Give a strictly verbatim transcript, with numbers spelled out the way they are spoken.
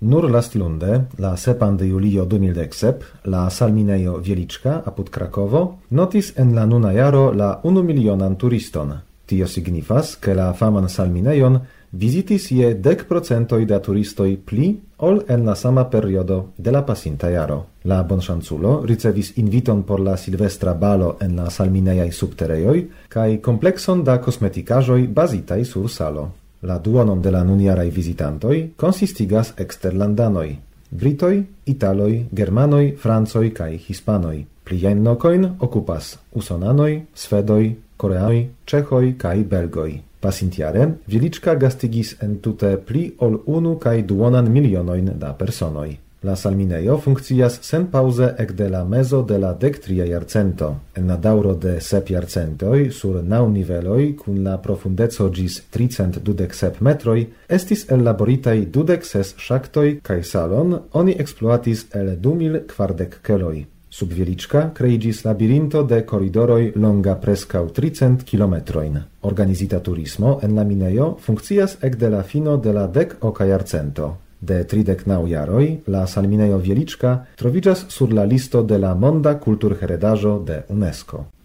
Nur lastlunde, la sepan de julio du mil dek sep, la Salminejo Wieliczka apud Krakovo notis en la nuna jaro la unu milionan turiston. Tio signifas, ke la faman Salminejon visitis je dek procentoj da turistoj pli ol en la sama periodo de la pasinta jaro. La bonŝanculo ricevis inviton por la silvestra balo en la salminejaj subterejoj kaj komplekson da kosmetikaĵoj bazitaj sur salo. La duonon de la nunjaraj vizitantoj konsistigas eksterlandanoj: britoj, italoj, germanoj, francoj kaj hispanoj. Pliajn lokojn okupas usonanoj, svedoj, koreanoj, ĉeĥoj kaj belgoj. Pasintjare Wieliczka gastigis entute pli ol unu kaj duonan milionojn da personoj. La Salminejo funkcias senpauze ekde la mezo de la dektria jarcento. En la daŭro de sep jarcentoj sur naŭ niveloj kun la profundeco ĝis tricent dudek sep metroj estis ellaboritaj dudek ses ŝaktoj kaj salon oni ekspluatis el du mil kvardek keloj. Sub Wieliczka kreiĝis labirinto de koridoroj longa preskaŭ tricent kilometrojn. Organizita turismo en la minejo funkcias ekde la fino de la dek oka jarcento. De tridek naŭ jaroj la Salminejo Wieliczka troviĝas sur la listo de la Monda Kulturheredaĵo de UNESCO.